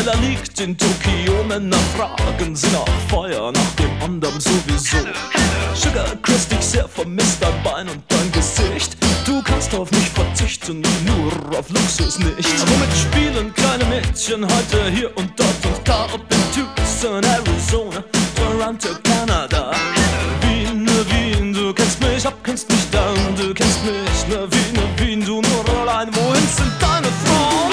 Villa liegt in Tokio, Männer fragen sie nach Feuer, nach dem anderen sowieso. Sugar Chris, dich sehr vermisst, dein Bein und dein Gesicht. Du kannst auf mich verzichten, nur auf Luxus nicht. Womit spielen kleine Mädchen heute hier und dort und da? Ob in Tucson, Arizona, Toronto, Kanada. Wien, Wien, du kennst mich ab, kennst mich down. Du kennst mich, Wien, du nur allein. Wohin sind deine Frauen?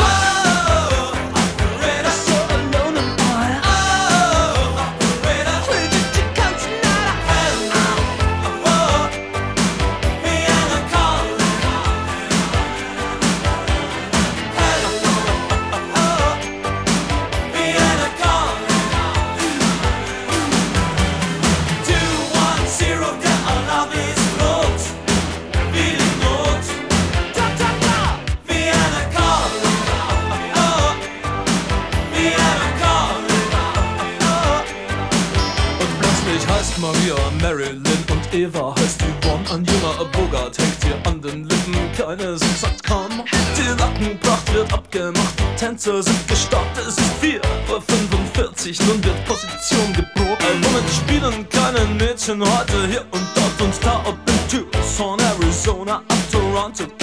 Maria, Marilyn und Eva heißt Yvonne. Ein junger Bogart hängt dir an den Lippen. Keine sind sagt komm. Die Nackenpracht wird abgemacht, die Tänzer sind gestartet. Es ist 4:45 Uhr, nun wird Position geprobt. Womit spielen kleine Mädchen heute hier und dort und da? Ob in Tucson, Arizona, ab Toronto,